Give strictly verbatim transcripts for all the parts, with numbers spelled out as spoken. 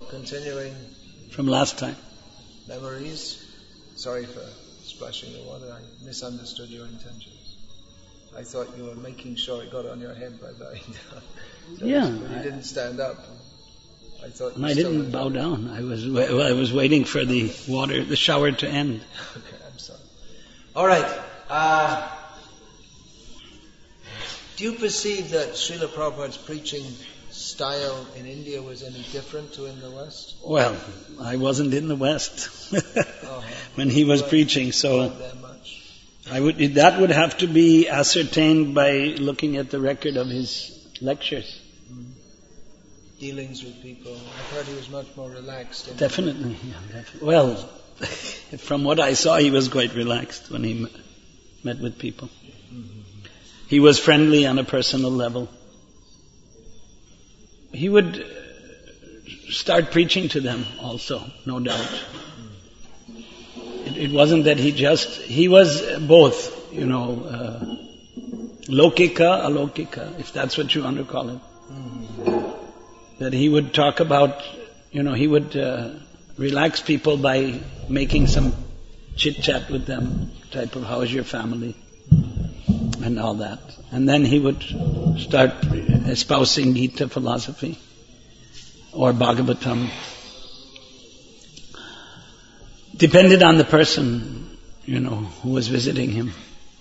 continuing from last time. Memories. Sorry for splashing the water. I misunderstood your intentions. I thought you were making sure it got on your head by bowing down. So Yeah. When you didn't stand up, I thought you And I still didn't had bow it. down. I was wa- I was waiting for the water, the shower to end. Okay, I'm sorry. All right. Uh, do you perceive that Srila Prabhupada's preaching style in India was any different to in the West? Well, I wasn't in the West Uh-huh. when he was But preaching, so not there much. I would that would have to be ascertained by looking at the record of his lectures. Dealings with people. I've heard he was much more relaxed. In Definitely, yeah, definitely. Well, from what I saw, he was quite relaxed when he m- met with people. He was friendly on a personal level. He would uh, start preaching to them also, no doubt. It, it wasn't that he just, he was both, you know, uh, lokika, alokika, if that's what you want to call it. That he would talk about, you know, he would uh, relax people by making some chit-chat with them, type of, how is your family? And all that. And then he would start espousing Gita philosophy or Bhagavatam. Depended on the person, you know, who was visiting him.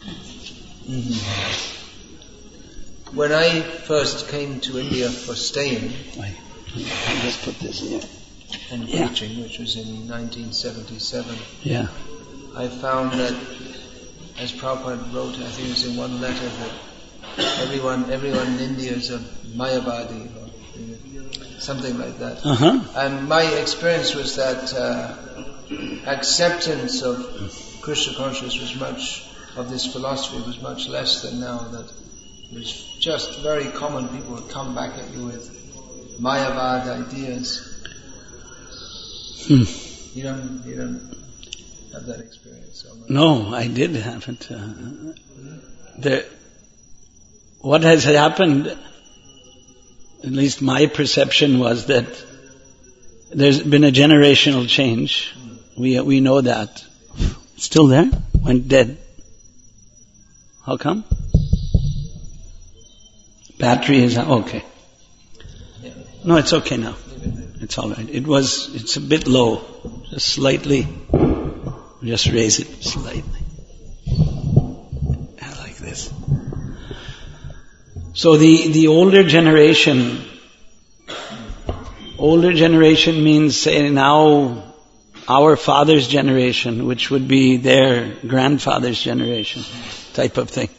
Mm-hmm. When I first came to India for staying, Wait, I'll just put this here. and Yeah. preaching, which was in nineteen seventy-seven, Yeah. I found that, as Prabhupada wrote, I think it was in one letter, that everyone everyone in India is a Mayavadi, or you know, something like that. Uh-huh. And my experience was that uh, acceptance of Krishna consciousness was much, of this philosophy was much less than now, that it was just very common. People would come back at you with Mayavad ideas. Hmm. You don't, you don't have that experience so much. No, I did have it. Uh, the, what has happened, at least my perception was that there's been a generational change. We we know that. Still there? Went dead. How come? Battery is okay. No, it's okay now. It's all right. It was. It's a bit low, just slightly. Just raise it slightly. Yeah, like this. So the, the older generation, older generation means, say now, our father's generation, which would be their grandfather's generation, type of thing.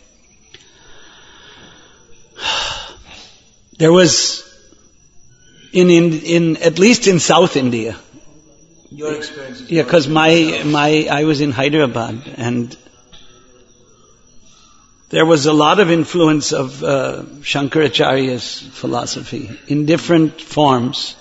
There was, in, in, in at least in South India, Your experience is yeah, because my, my, I was in Hyderabad, and there was a lot of influence of uh, Shankaracharya's philosophy in different forms.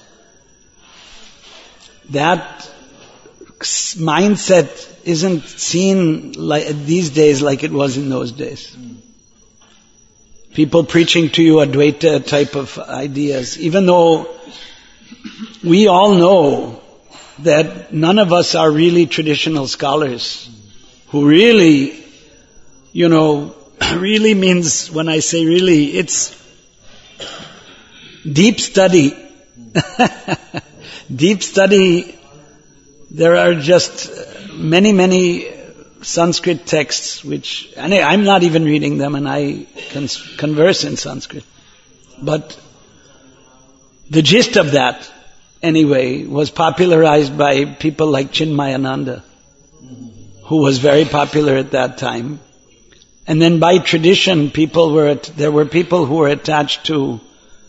That mindset isn't seen like these days like it was in those days. People preaching to you Advaita type of ideas, even though we all know that none of us are really traditional scholars who really, you know, really means, when I say really, it's deep study. Deep study, there are just many, many Sanskrit texts which, and I'm not even reading them, and I can converse in Sanskrit. But the gist of that, anyway, was popularized by people like Chinmayananda, who was very popular at that time. And then by tradition, people were at, there were people who were attached to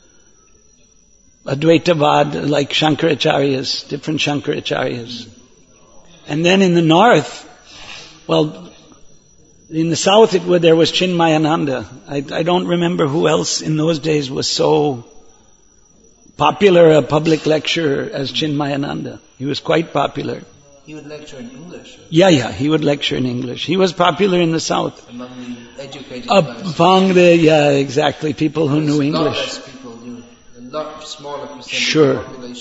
Advaitavad, like Shankaracharya's, different Shankaracharya's. And then in the north, well, in the south it, there was Chinmayananda. I, I don't remember who else in those days was so popular a public lecturer as Chinmayananda. He was quite popular. He would lecture in English. Yeah, yeah, he would lecture in English. He was popular in the south. Among the educated classes. Among the, yeah, exactly, people who knew A lot English. less people knew. A lot smaller percentage Sure. of the population learned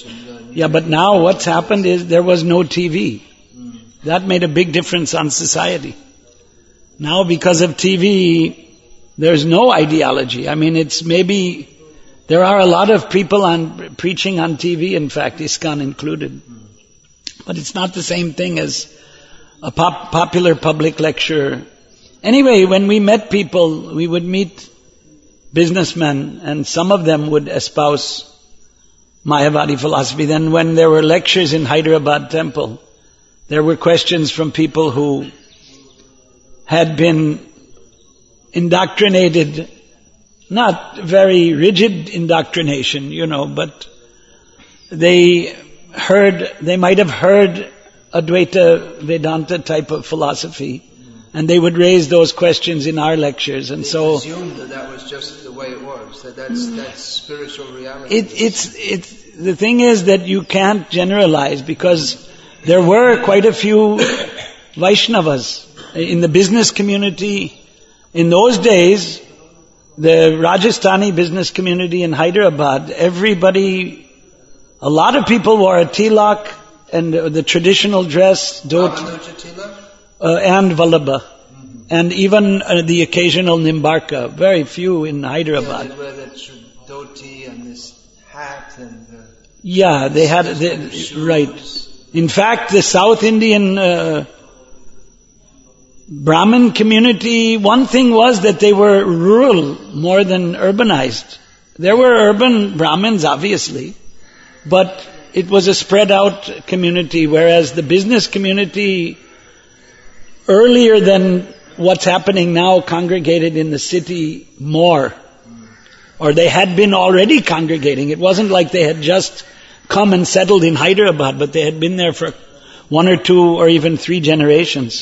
Yeah, but now what's happened is there was no T V. That made a big difference on society. Now because of T V, there's no ideology. I mean, it's maybe, there are a lot of people on preaching on T V, in fact, ISKCON included. But it's not the same thing as a pop, popular public lecture. Anyway, when we met people, we would meet businessmen, and some of them would espouse Mayavadi philosophy. Then when there were lectures in Hyderabad temple, there were questions from people who had been indoctrinated, not very rigid indoctrination, you know, but they heard, they might have heard Advaita Vedanta type of philosophy, and they would raise those questions in our lectures, and they so assumed that that was just the way it was, that that's that's spiritual reality. It, it's it's the thing is that you can't generalize, because there were quite a few Vaishnavas in the business community. In those days, the Rajasthani business community in Hyderabad, everybody, a lot of people wore a tilak and the traditional dress, dhoti, uh, and vallabha, mm-hmm. and even uh, the occasional nimbarka. Very few in Hyderabad. Yeah, they wear that dhoti and this hat and. Uh, yeah, they had the, right. In fact, the South Indian uh, Brahmin community, one thing was that they were rural more than urbanized. There were urban Brahmins, obviously, but it was a spread out community, whereas the business community, earlier than what's happening now, congregated in the city more. Or they had been already congregating. It wasn't like they had just come and settled in Hyderabad, but they had been there for one or two or even three generations.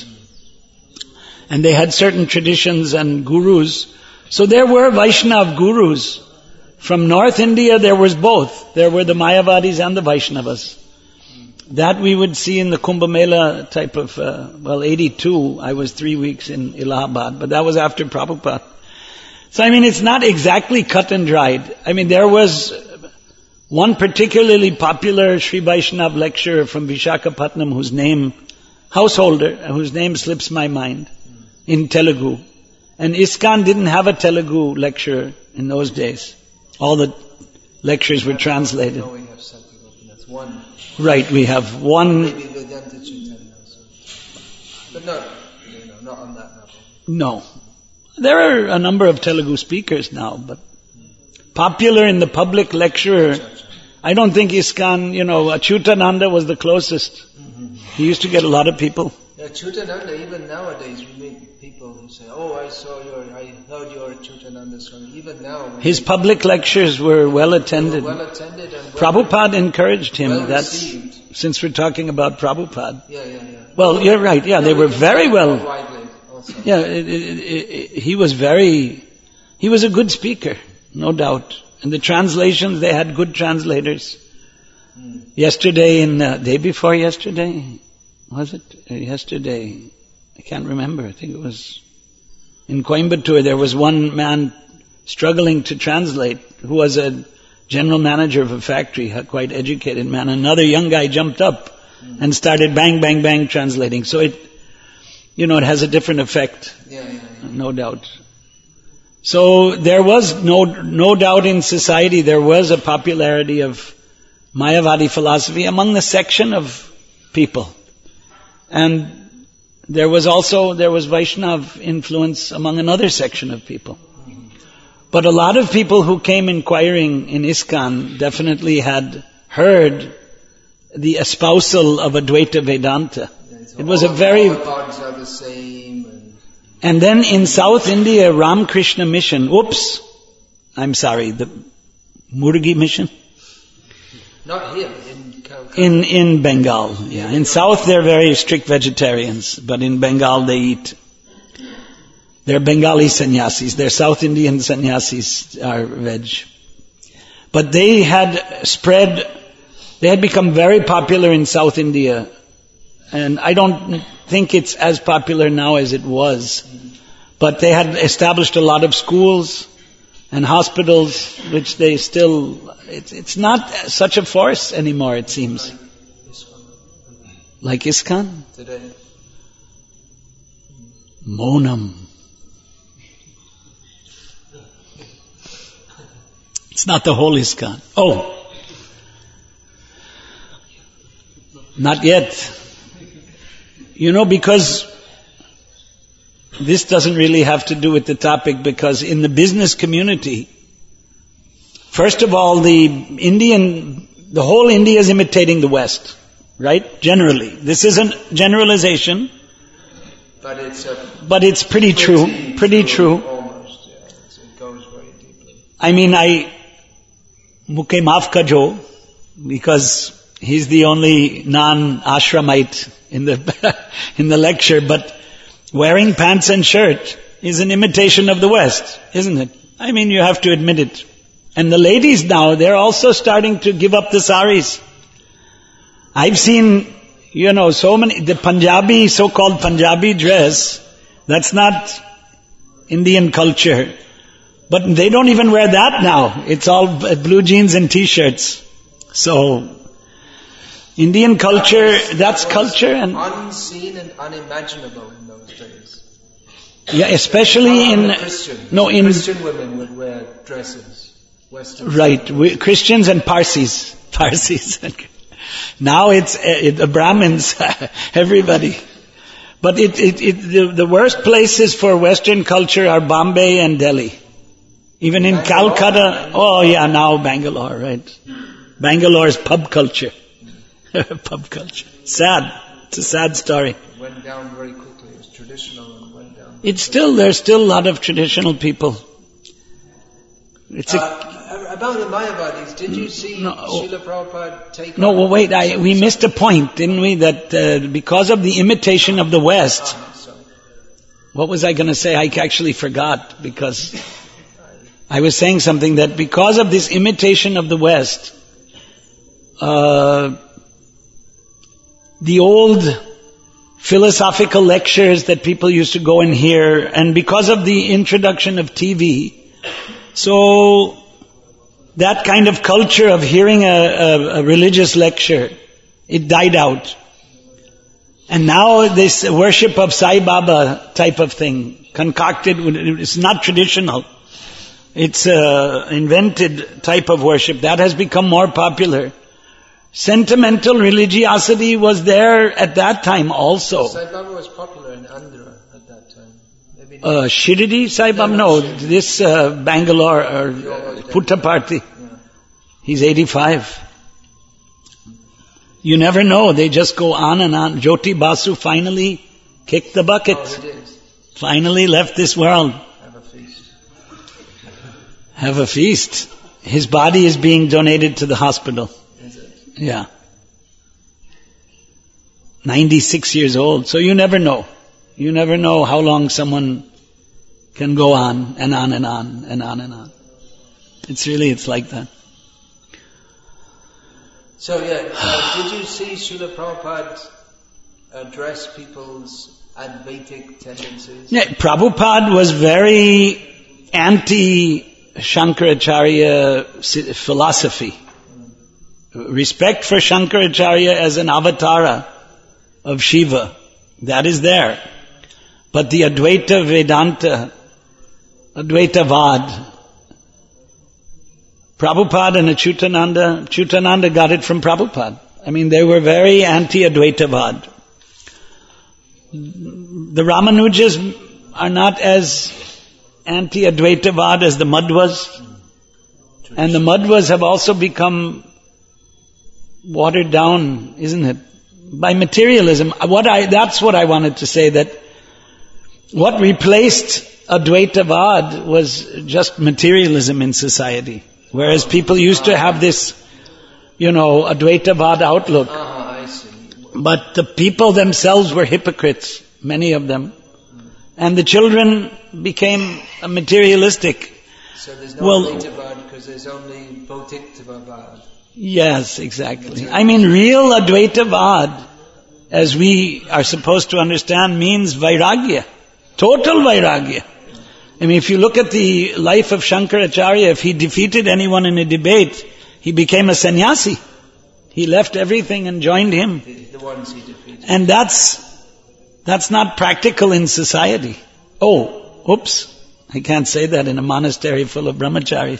And they had certain traditions and gurus. So there were Vaishnav gurus. From North India there was both. There were the Mayavadis and the Vaishnavas. That we would see in the Kumbh Mela type of, uh, well, eighty-two, I was three weeks in Allahabad, but that was after Prabhupada. So I mean, it's not exactly cut and dried. I mean, there was one particularly popular Sri Vaishnav lecturer from Vishakhapatnam whose name, householder, whose name slips my mind, in Telugu. And ISKCON didn't have a Telugu lecturer in those days. All the lectures were translated. No, we have something open. That's one. Right, we have one. Maybe Vedanta Chaitanya also. But not, you know, not on that level. No. There are a number of Telugu speakers now, but popular in the public lecturer, I don't think ISKCON, you know, Achyutananda was the closest. Mm-hmm. He used to get a lot of people. Yeah, Achyutananda, even nowadays we meet people who say, oh, I saw your, I heard your Achyutananda song. Even now. His public lectures were well attended. Well attended and well Prabhupada encouraged him. Well That's, received. Since we're talking about Prabhupada. Yeah, yeah, yeah. Well, you're right, yeah, they were very well. Widely also. Yeah, it, it, it, he was very, he was a good speaker, no doubt. And the translations, they had good translators. Hmm. Yesterday, in uh, day before yesterday, was it? Uh, yesterday, I can't remember, I think it was in Coimbatore, there was one man struggling to translate, who was a general manager of a factory, a quite educated man. Another young guy jumped up mm. and started bang, bang, bang translating. So it, you know, it has a different effect. Yeah, yeah, yeah. No doubt. So there was no, no doubt in society there was a popularity of Mayavadi philosophy among the section of people. And there was also, there was Vaishnav influence among another section of people. But a lot of people who came inquiring in ISKCON definitely had heard the espousal of Advaita Vedanta. Yeah, so it was all, a very... All the gods are the same. And, and then in South India, Ramakrishna Mission, oops, I'm sorry, the Murgi Mission? Not here, in Calcutta. In, in Bengal, yeah. In South they're very strict vegetarians, but in Bengal they eat. They're Bengali sannyasis. They're South Indian sannyasis are veg. But they had spread, they had become very popular in South India. And I don't think it's as popular now as it was. But they had established a lot of schools. and hospitals, which they still, it's, it's not such a force anymore, it seems. Like ISKCON? Today. Monam. It's not the whole ISKCON. Oh. Not yet. You know, because this doesn't really have to do with the topic, because in the business community, first of all, the Indian, the whole India is imitating the West, right? Generally. This isn't generalization. But it's a But it's pretty, pretty true. Pretty true. true. Almost, yeah. It's, it goes very deeply. I mean, I, muke maaf kajo, because he's the only non-ashramite in the, in the lecture, but wearing pants and shirt is an imitation of the West, isn't it? I mean, you have to admit it. And the ladies now, they're also starting to give up the saris. I've seen, you know, so many, the Punjabi, so-called Punjabi dress, that's not Indian culture. But they don't even wear that now. It's all blue jeans and t-shirts. So, Indian culture, that's culture and... unseen and unimaginable in those days. Yeah, especially in... Christian. No, in... Christian women would wear dresses. Western Right, we, Christians and Parsis. Parsis. Now it's uh, the Brahmins, everybody. But it, it, it, the, the worst places for Western culture are Bombay and Delhi. Even in Bangalore, Calcutta, Bangalore. Oh yeah, now Bangalore, right. Bangalore's pub culture. Pub culture. Sad. It's a sad story. It went down very quickly. It was traditional and went down. It's still, there's still a lot of traditional people. It's a... Uh, about the Mayavadis, did you see no, Srila Prabhupada take No, well wait, I, we missed a point, didn't we? That uh, because of the imitation of the West, Ah, so. what was I going to say? I actually forgot, because I was saying something that because of this imitation of the West, uh, the old philosophical lectures that people used to go and hear, and because of the introduction of T V, so that kind of culture of hearing a, a, a religious lecture, it died out. And now this worship of Sai Baba type of thing, concocted, it's not traditional. It's a invented type of worship. That has become more popular. Sentimental religiosity was there at that time also. Sai Baba was popular in Andhra at that time. Maybe Uh, Shirdi Sai Baba? No, this uh, Bangalore or uh, Puttaparthi. Yeah. He's eighty-five. You never know. They just go on and on. Jyoti Basu finally kicked the bucket. Oh, he did. Finally left this world. Have a feast. Have a feast. His body is being donated to the hospital. Is it? Yeah. ninety-six years old. So you never know. You never know how long someone can go on and on and on and on and on. It's really, it's like that. So yeah, uh, did you see Srila Prabhupada address people's Advaitic tendencies? Yeah, Prabhupada was very anti-Shankaracharya philosophy. Respect for Shankaracharya as an avatara of Shiva, that is there. But the Advaita Vedanta, Advaita Vad, Prabhupada and Achyutananda, Achyutananda got it from Prabhupada. I mean, they were very anti-Advaita Vad. The Ramanujas are not as anti-Advaita Vad as the Madhvas. And the Madhvas have also become watered down, isn't it? By materialism. What I, that's what I wanted to say, that what replaced Advaita Vad was just materialism in society. Whereas people used to have this, you know, Advaita Vad outlook. Ah, I see. But the people themselves were hypocrites, many of them. And the children became materialistic. So there's no Well- Advaita Vad because there's only Bhautikta Vad. Yes, exactly. I mean, real Advaita Vad, as we are supposed to understand, means Vairagya. Total Vairagya. I mean, if you look at the life of Shankaracharya, if he defeated anyone in a debate, he became a sannyasi. He left everything and joined him. The, the ones he defeated. And that's, that's not practical in society. Oh, oops. I can't say that in a monastery full of brahmacharis.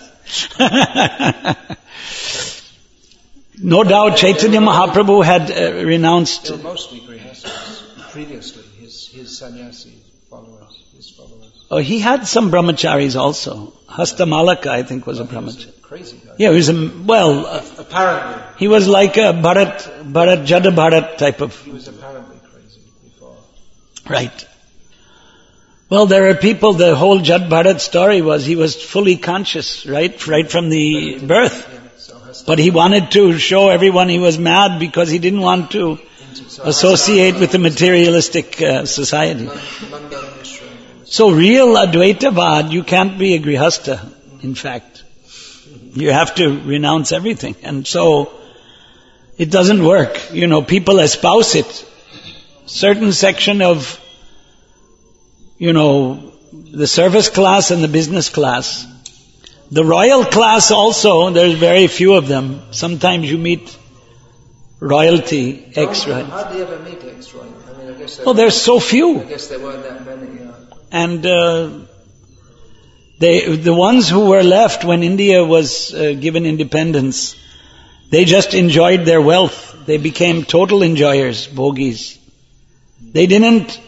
No doubt Chaitanya Mahaprabhu had uh, renounced... They were mostly grihastas previously, his, his sannyasi followers, his followers. Oh, he had some brahmacharis also. Hastamalaka, I think, was well, a brahmachari. He was a crazy guy. Yeah, he was a, well... Uh, apparently. He was like a Bharat, Bharat, Jada Bharat type of... He was apparently crazy before. Right. Well, there are people, the whole Jad Bharat story was he was fully conscious, right? Right from the birth. But he wanted to show everyone he was mad because he didn't want to associate with the materialistic uh, society. So real Advaitavad, you can't be a grihasta, in fact. You have to renounce everything. And so, it doesn't work. You know, people espouse it. Certain section of, you know, the service class and the business class. The royal class also, there's very few of them. Sometimes you meet royalty, ex-royal. How do you ever meet ex-royal? I mean, I guess well, there's so few. I guess there weren't that many, yeah. And uh, they, the ones who were left when India was uh, given independence, they just enjoyed their wealth. They became total enjoyers, bhogis. They didn't...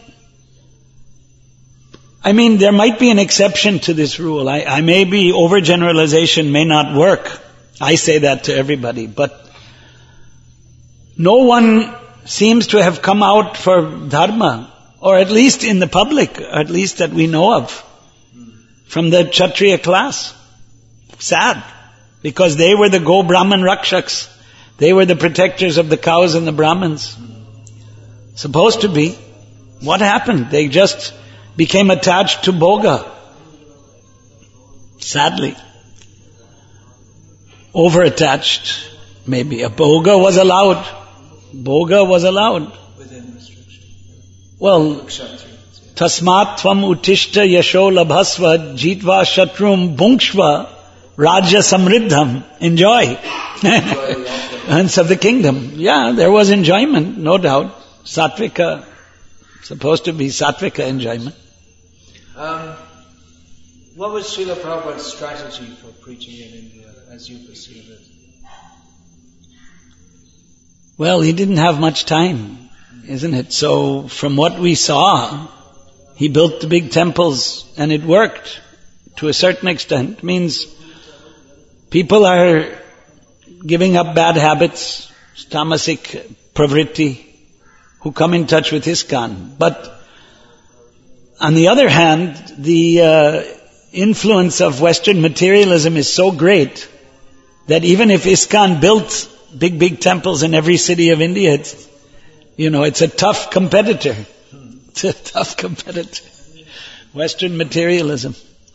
I mean, there might be an exception to this rule. I, I may be, overgeneralization may not work. I say that to everybody. But no one seems to have come out for dharma, or at least in the public, or at least that we know of, from the Kshatriya class. Sad. Because they were the Go Brahman Rakshaks. They were the protectors of the cows and the Brahmins. Supposed to be. What happened? They just... became attached to Bhoga. Sadly. Over-attached, maybe. A Bhoga was allowed. Bhoga was allowed. Within restriction. Well, Tasmat tvam utishta yasho labhasva jitva shatrum bhungshva rajya samriddham. Enjoy. Hence of the kingdom. Yeah, there was enjoyment, no doubt. Sattvika. Supposed to be Sattvika enjoyment. Um, what was Srila Prabhupada's strategy for preaching in India, as you perceive it? Well, he didn't have much time, isn't it? So, from what we saw, he built the big temples, and it worked to a certain extent. It means people are giving up bad habits, tamasic pravritti, who come in touch with ISKCON. But on the other hand, the uh, influence of Western materialism is so great that even if ISKCON built big, big temples in every city of India, it's, you know, it's a tough competitor. It's a tough competitor. Western materialism.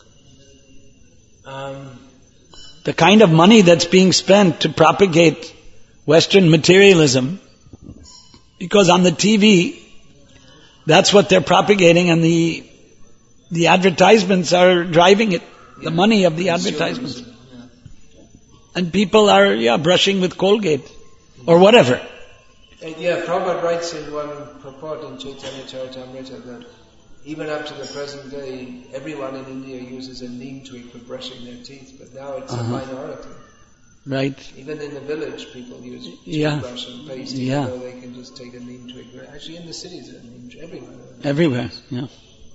Um, the kind of money that's being spent to propagate Western materialism, because on the T V, that's what they're propagating, and the the advertisements are driving it. The yeah. money of the advertisements. Yeah. And people are, yeah, brushing with Colgate. Or whatever. Uh, yeah, Prabhupada writes in one purport in Chaitanya Charitamrita that even up to the present day, everyone in India uses a neem twig for brushing their teeth, but now it's uh-huh. a minority. Right. Even in the village, people use yeah. toothbrush and paste, even yeah. though they can just take a neem twig. Actually, in the cities, there are neem twigs everywhere. Everywhere, yeah.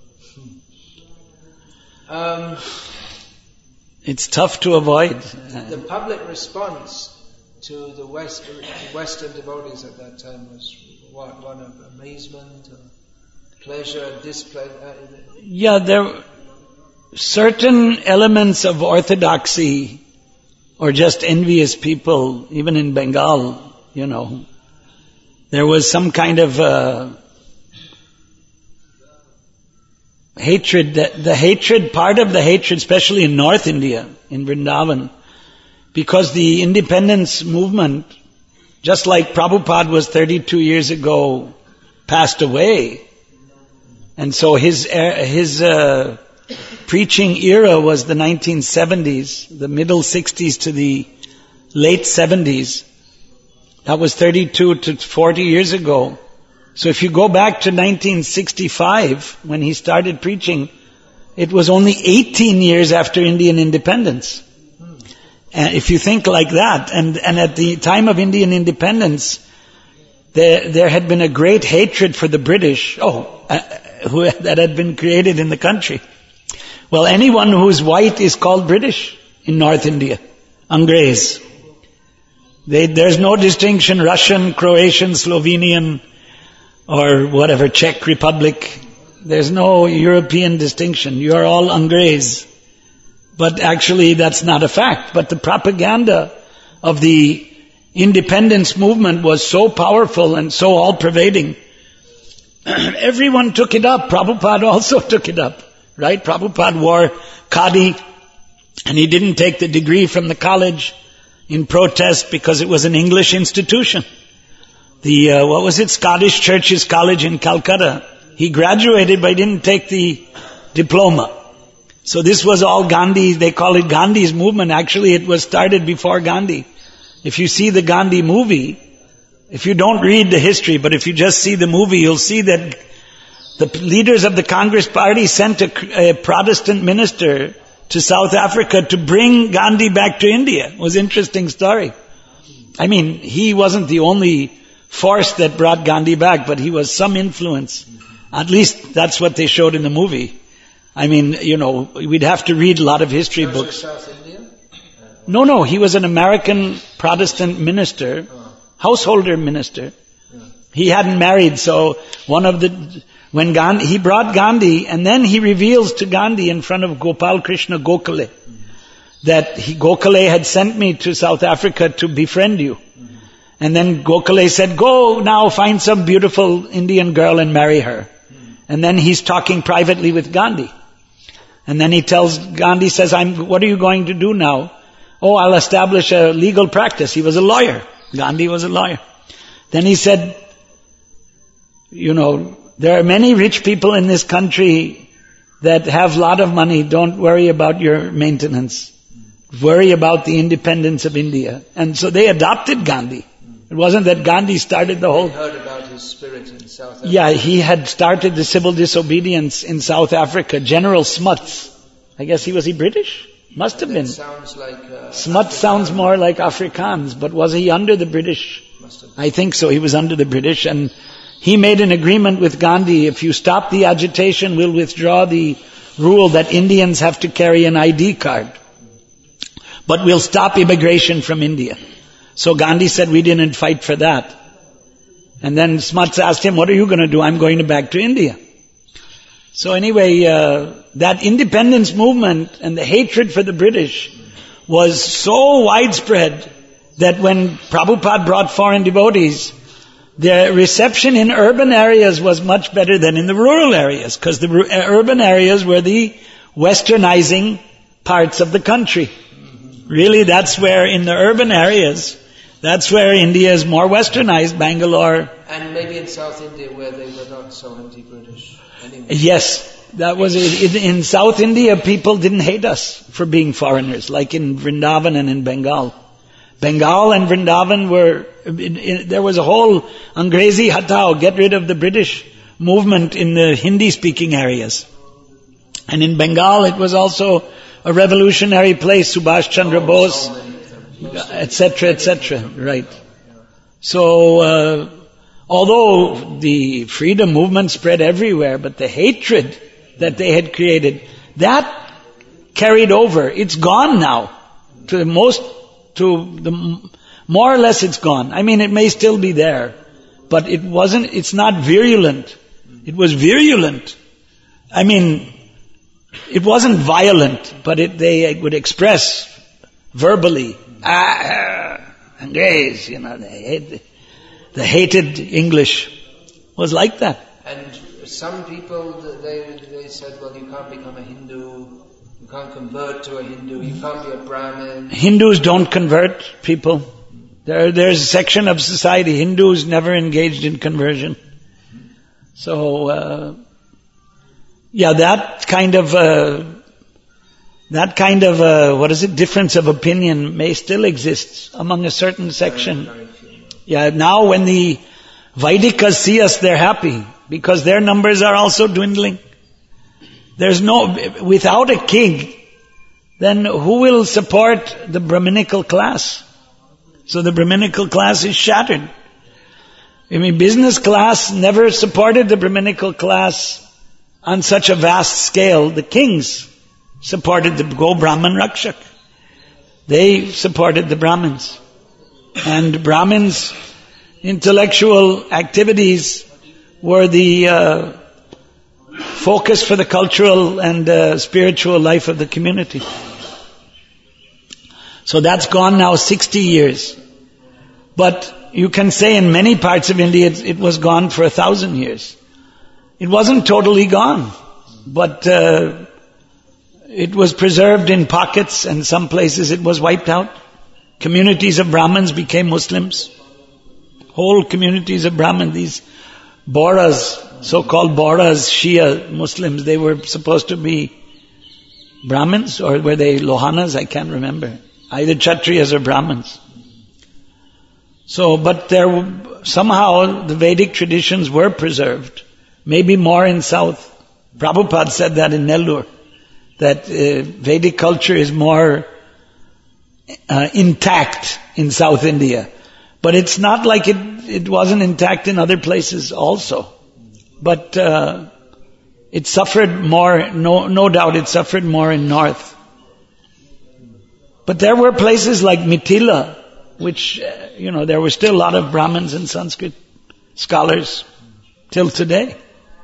Um, it's tough to avoid. The public response to the West, Western devotees at that time was what? One of amazement, or pleasure, displeasure? Yeah, there were certain elements of orthodoxy, or just envious people, even in Bengal, you know. There was some kind of uh, hatred, that, the hatred, part of the hatred, especially in North India, in Vrindavan, because the independence movement, just like Prabhupada was thirty-two years ago, passed away. And so his his uh, preaching era was the nineteen seventies, the middle sixties to the late seventies. That was thirty-two to forty years ago. So if you go back to nineteen sixty-five, when he started preaching, it was only eighteen years after Indian independence. And if you think like that, and, and at the time of Indian independence, there, there had been a great hatred for the British, oh, uh, who, that had been created in the country. Well, anyone who's white is called British in North India. Angrez. They, there's no distinction, Russian, Croatian, Slovenian, or whatever, Czech Republic. There's no European distinction. You are all Angrez. But actually that's not a fact. But the propaganda of the independence movement was so powerful and so all-pervading. Everyone took it up. Prabhupada also took it up. Right? Prabhupada wore khadi, and he didn't take the degree from the college in protest because it was an English institution. The, uh, what was it? Scottish Churches College in Calcutta. He graduated but he didn't take the diploma. So this was all Gandhi, they call it Gandhi's movement. Actually it was started before Gandhi. If you see the Gandhi movie, if you don't read the history, but if you just see the movie, you'll see that the leaders of the Congress Party sent a, a Protestant minister to South Africa to bring Gandhi back to India. It was an interesting story. I mean, he wasn't the only force that brought Gandhi back, but he was some influence. At least that's what they showed in the movie. I mean, you know, we'd have to read a lot of history Was books. it South India? No, no, he was an American Protestant minister, Oh. householder minister. Yeah. He hadn't married, so one of the, when Gandhi, he brought Gandhi, and then he reveals to Gandhi in front of Gopal Krishna Gokhale mm-hmm. that he, Gokhale had sent me to South Africa to befriend you. Mm-hmm. And then Gokhale said, go now find some beautiful Indian girl and marry her. Mm-hmm. And then he's talking privately with Gandhi. And then he tells, Gandhi says, I'm, what are you going to do now? Oh, I'll establish a legal practice. He was a lawyer. Gandhi was a lawyer. Then he said, you know, there are many rich people in this country that have a lot of money. Don't worry about your maintenance. Worry about the independence of India. And so they adopted Gandhi. It wasn't that Gandhi started the whole... They heard about his spirit in South Africa. Yeah, he had started the civil disobedience in South Africa. General Smuts. I guess he was he British? Must have that been. Sounds like... Uh, Smuts sounds more like Afrikaans, but was he under the British? Must have. I think so. He was under the British, and he made an agreement with Gandhi. If you stop the agitation, we'll withdraw the rule that Indians have to carry an I D card. But we'll stop immigration from India. So Gandhi said, we didn't fight for that. And then Smuts asked him, what are you going to do? I'm going back to India. So anyway, uh, that independence movement and the hatred for the British was so widespread that when Prabhupada brought foreign devotees, the reception in urban areas was much better than in the rural areas, because the ru- urban areas were the westernizing parts of the country. Really, that's where in the urban areas, that's where India is more westernized, Bangalore. And maybe in South India where they were not so anti-British anymore. Yes, that was it. In, in South India, people didn't hate us for being foreigners, like in Vrindavan and in Bengal. Bengal and Vrindavan were, in, in, there was a whole Angrezi Hatao, get rid of the British movement in the Hindi-speaking areas. And in Bengal, it was also a revolutionary place, Subhash Chandra Bose, et cetera, et cetera. Right. So, uh, although the freedom movement spread everywhere, but the hatred that they had created, that carried over. It's gone now. To the most, to the, more or less it's gone. I mean, it may still be there, but it wasn't, it's not virulent. It was virulent. I mean, it wasn't violent, but it, they would express verbally, ah, Angrez, you know, they hate, the hated English was like that. And some people, they they said, well, you can't become a Hindu, you can't convert to a Hindu, you can't be a Brahmin. Hindus don't convert people. There, there's a section of society, Hindus never engaged in conversion. So, uh, Yeah, that kind of, uh, that kind of, uh, what is it, difference of opinion may still exist among a certain section. Very, very few, no. Yeah, now when the Vaidikas see us, they're happy because their numbers are also dwindling. There's no, without a king, then who will support the Brahminical class? So the Brahminical class is shattered. I mean, business class never supported the Brahminical class on such a vast scale. The kings supported the Go Brahman Rakshak. They supported the Brahmins. And Brahmins' intellectual activities were the uh, focus for the cultural and uh, spiritual life of the community. So that's gone now sixty years. But you can say in many parts of India it, it was gone for a thousand years. It wasn't totally gone, but uh, it was preserved in pockets, and some places it was wiped out. Communities of Brahmins became Muslims. Whole communities of Brahmins, these Bohras, so-called Bohras, Shia Muslims, they were supposed to be Brahmins, or were they Lohanas? I can't remember. Either Kshatriyas or Brahmins. So, but there, somehow the Vedic traditions were preserved. Maybe more in South. Prabhupada said that in Nellore, that uh, Vedic culture is more uh, intact in South India. But it's not like it, it wasn't intact in other places also. But uh, it suffered more, no, no doubt it suffered more in North. But there were places like Mithila, which, uh, you know, there were still a lot of Brahmins and Sanskrit scholars till today.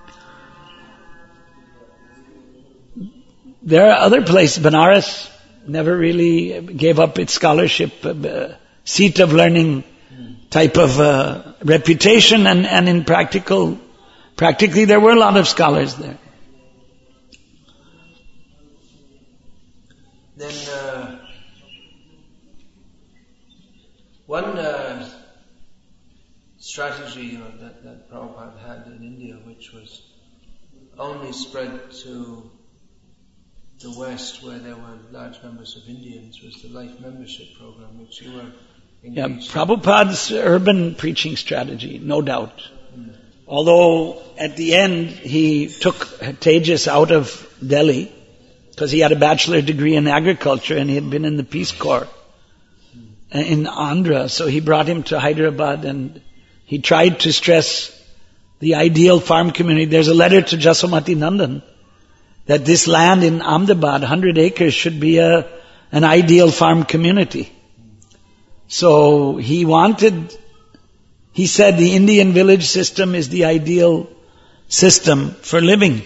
There are other places. Banaras never really gave up its scholarship, uh, seat of learning type of uh, reputation, and, and in practical, practically there were a lot of scholars there. Then uh, one uh, strategy you know, that, that Prabhupada had in India, which was only spread to the West, where there were large numbers of Indians, was the life membership program, which you were Yeah, engaged Prabhupada's urban preaching strategy, no doubt. Mm. Although at the end he took Tejas out of Delhi because he had a bachelor degree in agriculture and he had been in the Peace Corps mm. in Andhra, so he brought him to Hyderabad and he tried to stress the ideal farm community. There's a letter to Jasomati Nandan that this land in Ahmedabad, one hundred acres, should be a an ideal farm community. So he wanted, he said the Indian village system is the ideal system for living.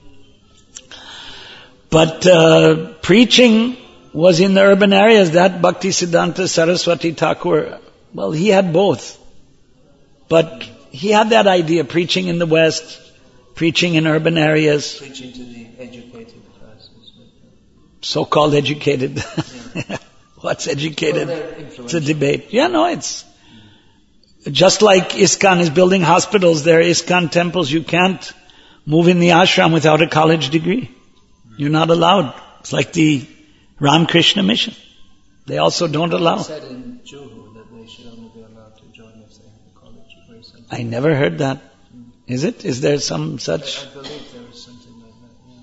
But uh, preaching was in the urban areas. That Bhaktisiddhanta Saraswati Thakur, well, he had both. But he had that idea, preaching in the West, preaching in urban areas. preaching to the educated classes. So-called educated. Yeah. What's educated? Well, it's a debate. Yeah, no, it's just like ISKCON is building hospitals. There are ISKCON temples. You can't move in the ashram without a college degree. You're not allowed. It's like the Ramakrishna Mission. They also don't allow. It said in Juhu that they should only be allowed to join if they have a college degree. Something. I never heard that. Is it? Is there some such? I, I believe there was something like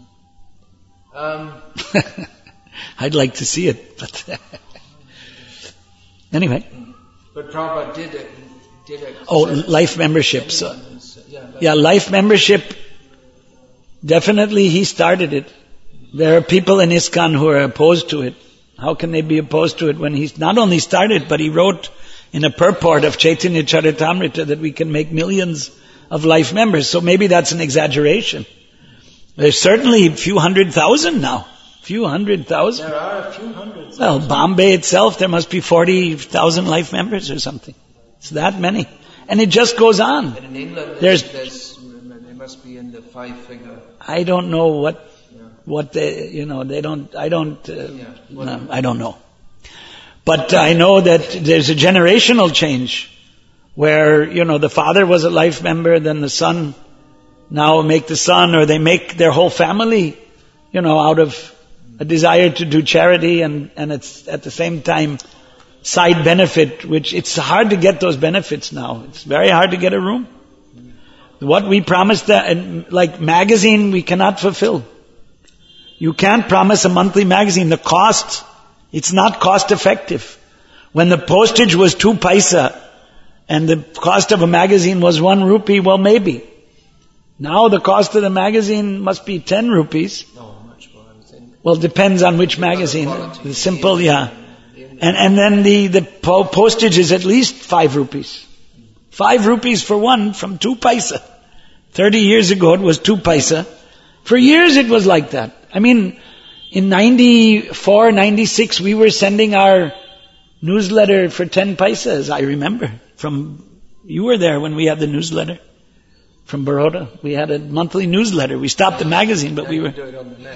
that. Yeah. Um, I'd like to see it, but anyway. But Prabhupada did it. Did it. Oh, life membership. So, yeah, life yeah, life membership. Definitely, he started it. There are people in ISKCON who are opposed to it. How can they be opposed to it when he's not only started, but he wrote in a purport of Chaitanya Charitamrita that we can make millions of life members. So maybe that's an exaggeration. There's certainly a few hundred thousand now. Few hundred thousand. There are a few hundred thousand. Well, Bombay itself, there must be forty thousand life members or something. It's that many. And it just goes on. And in England, There's, there's, they must be in the five figure. I don't know what, Yeah. what they, you know, they don't, I don't, uh, Yeah. no, I don't know. But I know that there's a generational change where, you know, the father was a life member, then the son now make the son, or they make their whole family, you know, out of a desire to do charity, and, and it's at the same time side benefit, which it's hard to get those benefits now. It's very hard to get a room. What we promised, that, and like magazine, we cannot fulfill. You can't promise a monthly magazine. The cost, it's not cost effective. When the postage was two paisa and the cost of a magazine was one rupee, well, maybe. Now the cost of the magazine must be ten rupees. No, much more, I think. Well, depends on which magazine. The simple, yeah. And and then the, the po- postage is at least five rupees. Five rupees for one from two paisa. Thirty years ago it was two paisa. For years it was like that. I mean, in ninety-four, ninety-six we were sending our newsletter for ten paisas, I remember. From, you were there when we had the newsletter. From Baroda. We had a monthly newsletter. We stopped the magazine, but we were... do it on the net.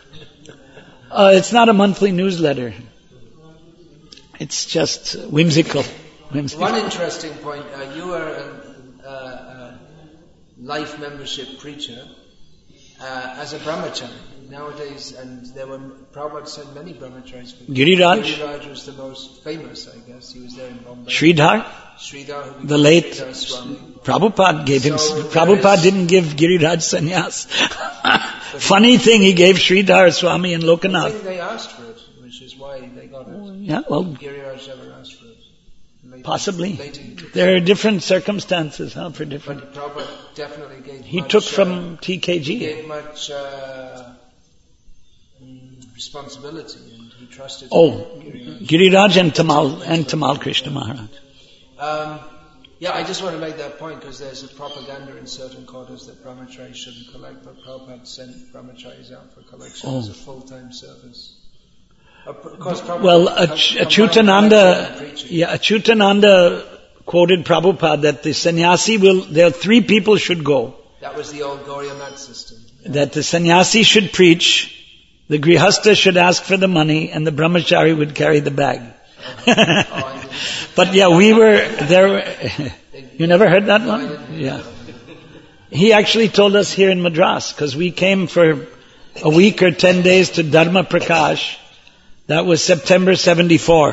Uh, it's not a monthly newsletter. It's just whimsical. whimsical. One interesting point, uh, you were a, a, a life membership preacher uh, as a brahmachari. Nowadays, and there were, Prabhupada sent many brahmacharis. Giriraj? Giriraj was the most famous, I guess. He was there in Bombay. Sridhar? Sridhar, who the late Sridhar Swami. Prabhupada gave him, So Prabhupada is, didn't give Giriraj sannyas. Funny thing, he gave Sridhar Swami and I Lokanath. think they asked for it, which is why they got it. Yeah, well, Giriraj never asked for it. Later, possibly. Later he took There are it. different circumstances, huh, for different. But Prabhupada definitely gave He much, took uh, from T K G. He gave much uh, mm, responsibility, and he trusted Oh, Giriraj. Giriraj and Tamal, and Tamal Krishna Maharaj. Um, yeah, I just want to make that point because there's a propaganda in certain quarters that brahmacharis shouldn't collect, but Prabhupada sent brahmacharis out for collection Oh. as a full-time service. Of course, Prabhupada Well, com- Ach- combined Achyutananda, collection and preaching. yeah, Achyutananda quoted Prabhupada that the sannyasi will, there are three people should go. That was the old Gauriya Math system. That the sannyasi should preach, the grihastha should ask for the money, and the brahmachari would carry the bag. Oh, I didn't. But yeah, we were there. You never heard that one? Yeah. He actually told us here in Madras, because we came for a week or ten days to Dharma Prakash. That was September seventy-four.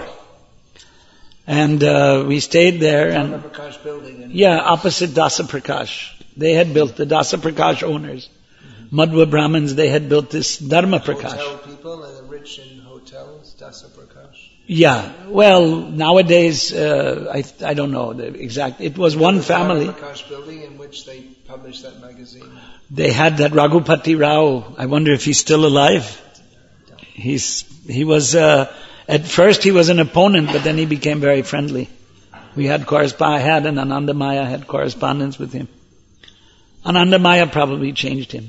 And uh, we stayed there. Dharma and Prakash building. And Yeah, opposite Dasa Prakash. They had built, the Dasa Prakash owners. Madhva Brahmins, they had built this Dharma Prakash. Hotel people and the rich in hotels, Dasa Prakash. Yeah, well, nowadays, uh, I I don't know the exact, it was one The family. Dharma Prakash building in which they published that magazine. They had that Raghupati Rao. I wonder if he's still alive. He's, he was, uh, at first he was an opponent, but then he became very friendly. We had correspondence, I had, and Anandamaya had correspondence with him. Anandamaya probably changed him.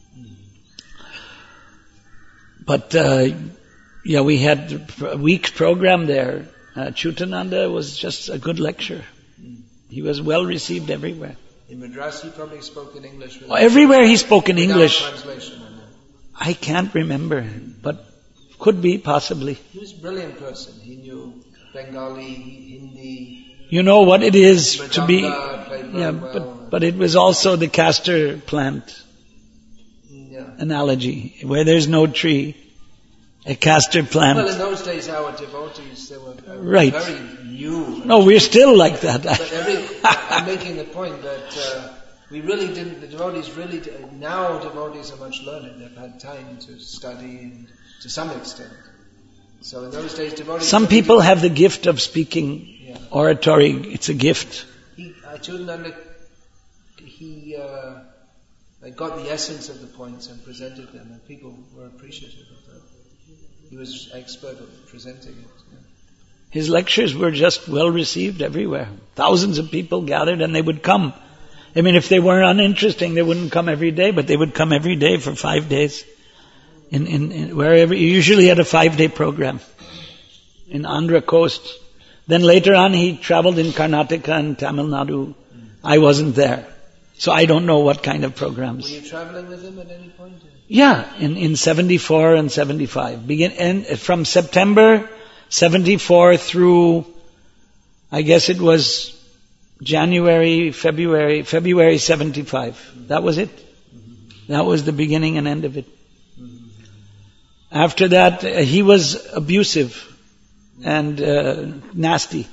But, uh, yeah, we had a week's program there. Uh, Chutananda was just a good lecture. He was well received everywhere. In Madras, he probably spoke in English. Oh, everywhere he spoke in without English. translation. I know. I can't remember, but could be, possibly. He was a brilliant person. He knew Bengali, Hindi. You know what it is to be, Mridanga, played very yeah, well. but, but it was also the castor plant Yeah. analogy, where there's no tree, a castor plant. Well, in those days, our devotees, they were uh, Right. very new. No, we're still like that. But every, I'm making the point that uh, we really didn't, the devotees really, did, now devotees are much learned. They've had time to study and to some extent. So in those days, devotees... Some people have the gift of speaking Yeah. oratory. It's a gift. He, Achyutananda, he uh, got the essence of the points and presented them, and people were appreciative of that. He was expert at presenting it. Yeah. His lectures were just well received everywhere. Thousands of people gathered and they would come. I mean, if they were uninteresting, they wouldn't come every day, but they would come every day for five days. In, in, in wherever, you usually had a five-day program in Andhra coast. Then later on, he traveled in Karnataka and Tamil Nadu. I wasn't there, so I don't know what kind of programs. Were you traveling with him at any point? Yeah, in, in seventy-four and seventy-five. Begin, and from September seventy-four through, I guess it was January, February, February seventy-five. That was it. That was the beginning and end of it. After that, uh, he was abusive and uh, nasty.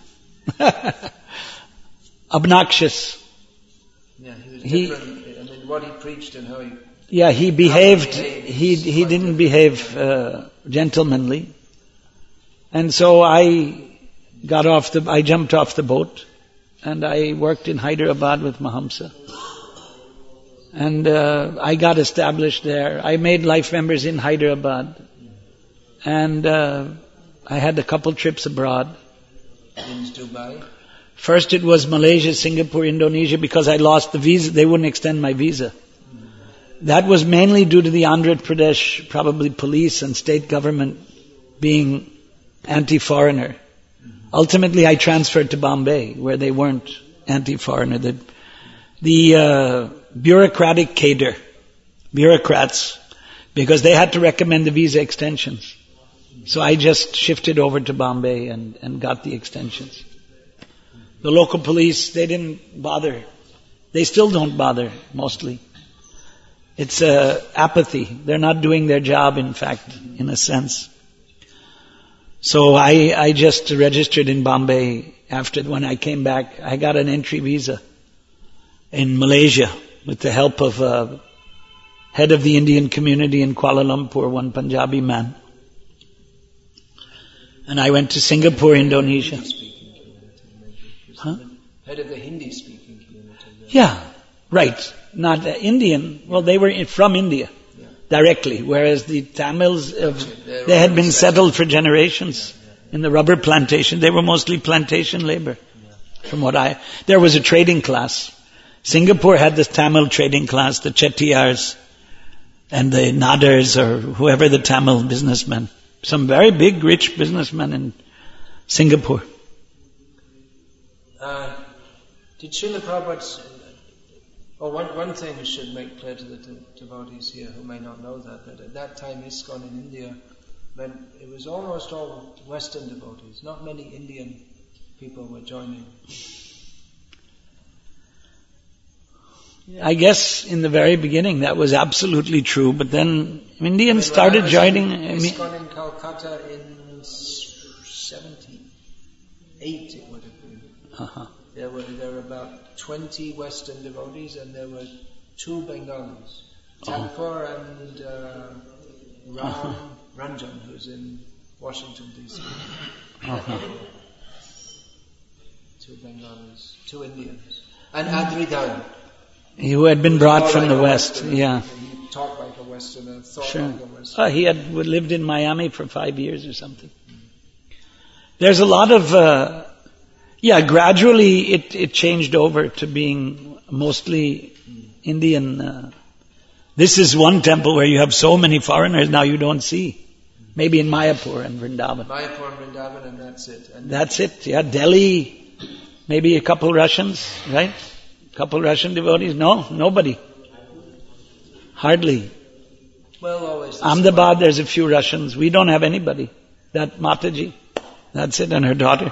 Obnoxious. Yeah, he was He- different. I mean, what he preached and how he... Yeah, he behaved, How he behaved he, is he quite didn't different. behave uh, gentlemanly. And so I got off the, I jumped off the boat and I worked in Hyderabad with Mahamsa. And uh, I got established there. I made life members in Hyderabad. And uh, I had a couple trips abroad. in Dubai. First it was Malaysia, Singapore, Indonesia, because I lost the visa. They wouldn't extend my visa. That was mainly due to the Andhra Pradesh, probably police and state government being anti-foreigner. Ultimately I transferred to Bombay, where they weren't anti-foreigner. The, the uh, bureaucratic cadre, bureaucrats, because they had to recommend the visa extensions. So I just shifted over to Bombay and, and got the extensions. The local police, they didn't bother. They still don't bother, mostly. It's uh, apathy. They're not doing their job, in fact, in a sense. So I, I just registered in Bombay after, when I came back. I got an entry visa in Malaysia with the help of uh, head of the Indian community in Kuala Lumpur, one Punjabi man. And I went to Singapore, Indonesia. Hindi-speaking community, maybe. Huh? Head of the Hindi-speaking community. Yeah, right. Not uh, Indian. Well, they were in, from India Yeah. directly, whereas the Tamils, uh, They're they had already been settled for generations in the rubber plantation. They were mostly plantation labor. From what I, there was a trading class. Singapore had this Tamil trading class, the Chettiars and the Nadars, or whoever the Tamil businessmen. Some very big, rich businessmen in Singapore. Uh, did Srila Prabhupada... Oh, one, one thing we should make clear to the de- devotees here who may not know that, that at that time ISKCON in India, when it was almost all Western devotees. Not many Indian people were joining. I guess in the very beginning that was absolutely true, but then Indians When started I was joining. in I mean, ISKCON in Calcutta in seventy-eight, it would have been. uh-huh. There were there were about twenty Western devotees, and there were two Bengalis, Thakur and uh, Ram Ranjan, who's in Washington D C. Uh-huh. Two Bengalis, two Indians, and Adridan. Who had been brought More from like the a West, Westerner. yeah. He talked like a Westerner, thought Sure. like a Westerner. Oh, he had lived in Miami for five years or something. There's a lot of, uh, yeah, gradually it, it changed over to being mostly Indian. Uh, this is one temple where you have so many foreigners now you don't see. Maybe in Mayapur and Vrindavan. Mayapur and Vrindavan, and that's it. And That's it, yeah. Delhi, maybe a couple Russians, right? Couple Russian devotees? No, nobody. Hardly. well, always. this Ahmedabad, way. there's a few Russians. We don't have anybody. That Mataji, that's it, and her daughter.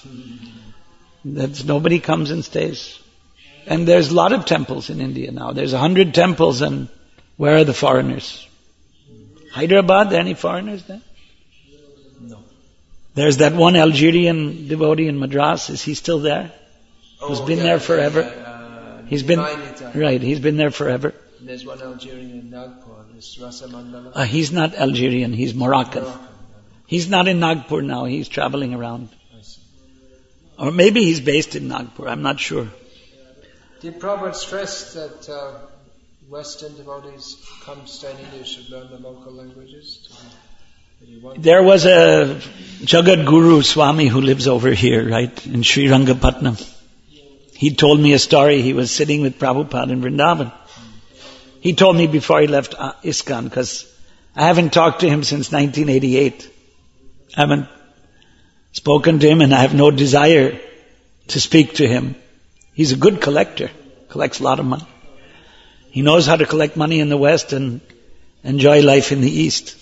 That's nobody comes and stays. And there's a lot of temples in India now. There's a hundred temples, and where are the foreigners? Hyderabad, there any foreigners there? No. There's that one Algerian devotee in Madras. Is he still there? Who's Oh, been yeah, there forever? yeah, uh, He's been, Divinita. right, he's been there forever. There's one Algerian in Nagpur, this Rasa Mandala. Uh, he's not Algerian, he's Moroccan. Moroccan. He's not in Nagpur now, he's traveling around. I see. Or maybe he's based in Nagpur, I'm not sure. Did Prabhupada stress that uh, Western devotees come stay in India should learn the local languages? Did he want There was a Jagat Guru Swami who lives over here, right, in Sri Rangapatnam. He told me a story. He was sitting with Prabhupada in Vrindavan. He told me before he left uh, ISKCON, because I haven't talked to him since nineteen eighty-eight. I haven't spoken to him, and I have no desire to speak to him. He's a good collector, collects a lot of money. He knows how to collect money in the West and enjoy life in the East.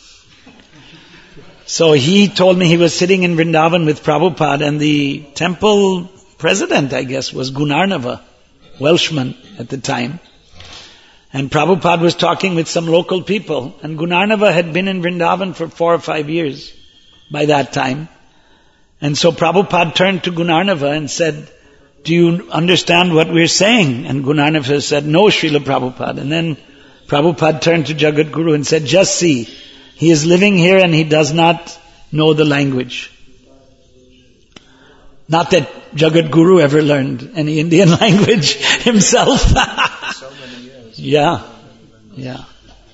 So he told me he was sitting in Vrindavan with Prabhupada, and the temple president, I guess, was Gunarnava, Welshman at the time. And Prabhupada was talking with some local people, and Gunarnava had been in Vrindavan for four or five years by that time. And so Prabhupada turned to Gunarnava and said, do you understand what we're saying? And Gunarnava said, no, Srila Prabhupada. And then Prabhupada turned to Jagadguru and said, just see, he is living here and he does not know the language. Not that Jagadguru ever learned any Indian language himself. So many years. Yeah, yeah.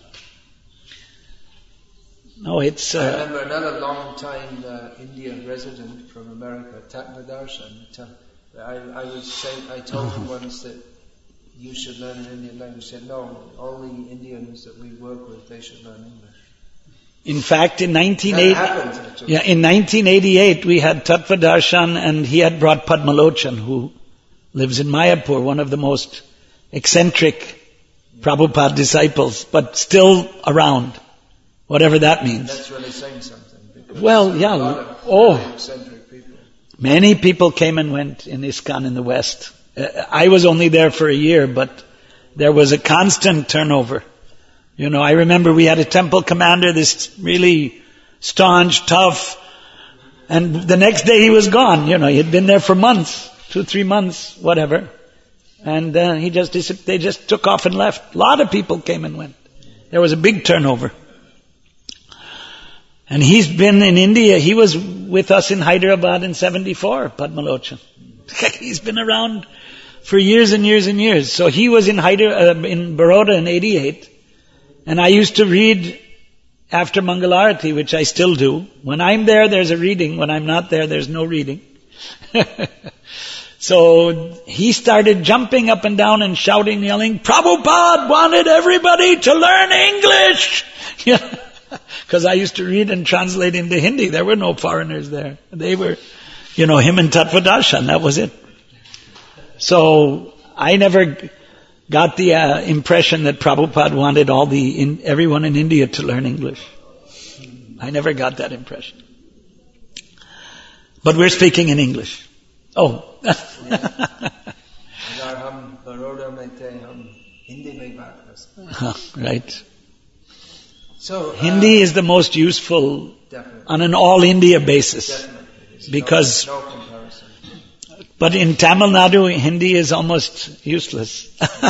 No, it's... Uh, I remember another long time uh, Indian resident from America, Tattvadarshan. I, I was saying, I told him once that you should learn an Indian language. He said, no, all the Indians that we work with, they should learn English. In fact, in nineteen eighty, happened, yeah, in nineteen eighty-eight, we had Tattvadarshan, and he had brought Padmalochan, who lives in Mayapur, one of the most eccentric Prabhupada disciples, but still around, whatever that means. That's really saying something. Well, yeah, a lot of oh, eccentric people. Many people came and went in ISKCON in the West. Uh, I was only there for a year, but there was a constant turnover. You know, I remember we had a temple commander, this really staunch, tough, and the next day he was gone. You know, he had been there for months, two, three months, whatever. And uh, he just, they just took off and left. A lot of people came and went. There was a big turnover. And he's been in India. He was with us in Hyderabad in seventy-four, Padmalochan. He's been around for years and years and years. So he was in Hyder, uh, in Baroda in eighty-eight. And I used to read after Mangalarati, which I still do. When I'm there, there's a reading. When I'm not there, there's no reading. So he started jumping up and down and shouting, yelling, Prabhupada wanted everybody to learn English! Because I used to read and translate into Hindi. There were no foreigners there. They were, you know, him and Tattvadarshan, that was it. So I never got the uh, impression that Prabhupada wanted all the in, everyone in India to learn English. I never got that impression. But we're speaking in English. Oh. Right. So, uh, Hindi is the most useful definitely. On an all-India basis. Definitely. Because, no, no comparison. But in Tamil Nadu, Hindi is almost useless.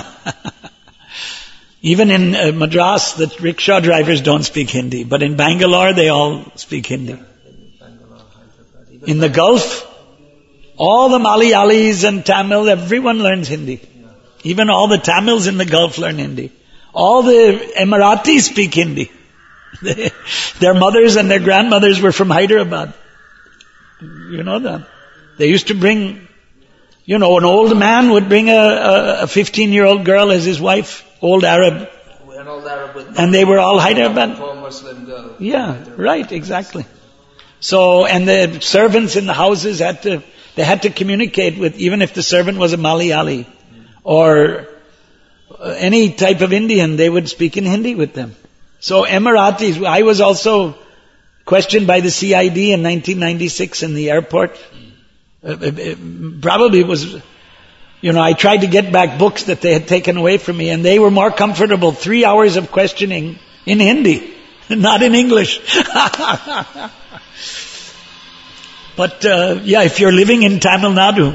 Even in uh, Madras, the rickshaw drivers don't speak Hindi. But in Bangalore, they all speak Hindi. Yeah, in, Bangalore, Hyderabad, in the Gulf, all the Malayalis and Tamil, everyone learns Hindi. Yeah. Even all the Tamils in the Gulf learn Hindi. All the Emiratis speak Hindi. Their mothers and their grandmothers were from Hyderabad. You know that. They used to bring, you know, an old man would bring a fifteen-year-old girl as his wife, old Arab. An old Arab with and they were all Hyderabad. Poor Muslim girl. Yeah, right, exactly. So, and the servants in the houses had to, they had to communicate with, even if the servant was a Malayali or any type of Indian, they would speak in Hindi with them. So Emiratis, I was also questioned by the C I D in nineteen ninety-six in the airport. Uh, it, probably it was, you know, I tried to get back books that they had taken away from me, and they were more comfortable. Three hours of questioning in Hindi, not in English. But uh, yeah, if you're living in Tamil Nadu,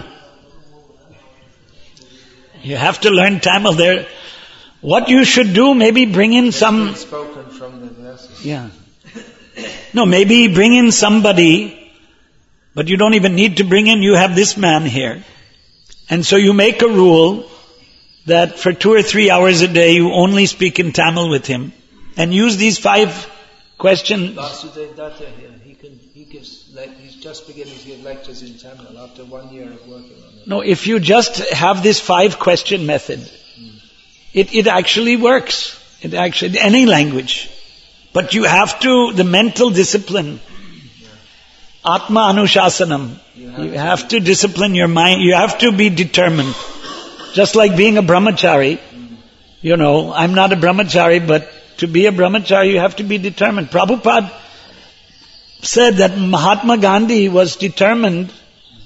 you have to learn Tamil there. What you should do, maybe bring in some... Spoken from the verses. Yeah. No, maybe bring in somebody, but you don't even need to bring in, you have this man here. And so you make a rule that for two or three hours a day you only speak in Tamil with him. And use these five questions. Vasudev Datta here, he can, he gives, like, he's just beginning to give lectures in Tamil after one year of working on it. No, if you just have this five question method, mm. it, it actually works. It actually, any language. But you have to, the mental discipline, yeah. Atma Anushasanam. You have, you to, have to discipline your mind. You have to be determined. Just like being a brahmachari. Mm. You know, I'm not a brahmachari, but to be a brahmachari, you have to be determined. Prabhupada said that Mahatma Gandhi was determined